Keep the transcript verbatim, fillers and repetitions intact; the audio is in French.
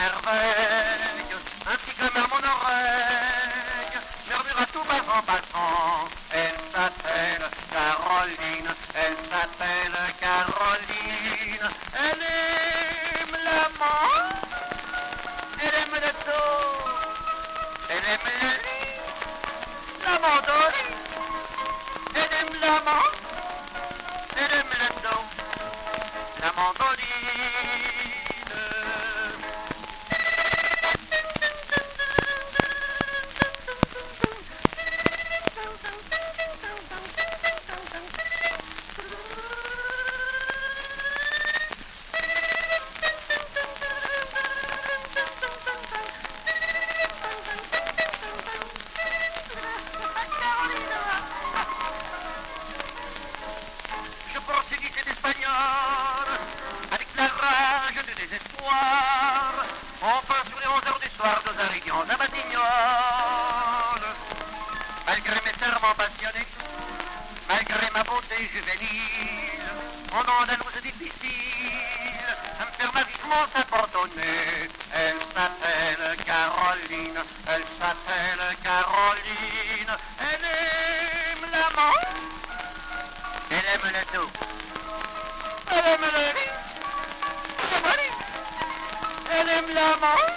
merveille, ainsi que à mon oreille, murmura tout bas en passant. Elle s'appelle Caroline, elle s'appelle Caroline, elle aime l'amant, elle aime le dos, elle aime le lit, la mandoline, elle aime l'amant, elle aime le dos, la mandoline. Je poursuivis cet espagnol avec la rage du désespoir. Enfin, sur les onze heures du soir, nous arrivions à Batignolles. Malgré mes serments passionnés, malgré ma beauté juvénile, en andalouse difficile, à me faire ma vivement s'abandonner. Elle s'appelle Caroline, elle s'appelle Caroline, elle aime l'amant, elle aime le dos, elle aime le lit, elle aime l'amant.